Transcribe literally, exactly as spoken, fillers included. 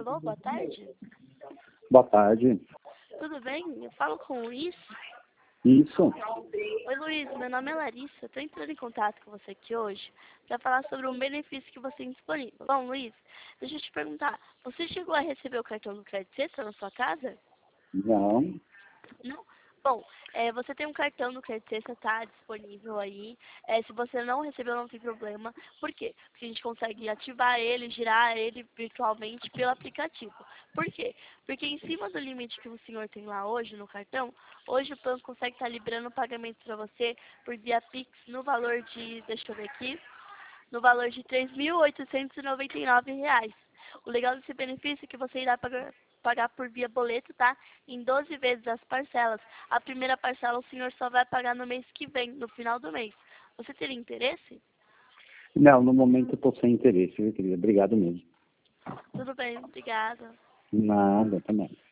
Alô, boa tarde. Boa tarde. Tudo bem? Eu falo com o Luiz. Isso. Oi, Luiz. Meu nome é Larissa. Estou entrando em contato com você aqui hoje para falar sobre um benefício que você tem disponível. Bom, Luiz, deixa eu te perguntar. Você chegou a receber o cartão do Crédito Extra na sua casa? Não. Não? Bom, é, você tem um cartão do Crédito Extra, está disponível aí. É, se você não recebeu, não tem problema. Por quê? Porque a gente consegue ativar ele, girar ele virtualmente pelo aplicativo. Por quê? Porque em cima do limite que o senhor tem lá hoje no cartão, hoje o banco consegue estar liberando o pagamento para você por via Pix no valor de, deixa eu ver aqui, no valor de três mil oitocentos e noventa e nove reais. O legal desse benefício é que você irá pagar, pagar por via boleto, tá? Em doze vezes as parcelas. A primeira parcela o senhor só vai pagar no mês que vem, no final do mês. Você teria interesse? Não, no momento eu estou sem interesse, viu, querida? Obrigado mesmo. Tudo bem, obrigada. Nada, também.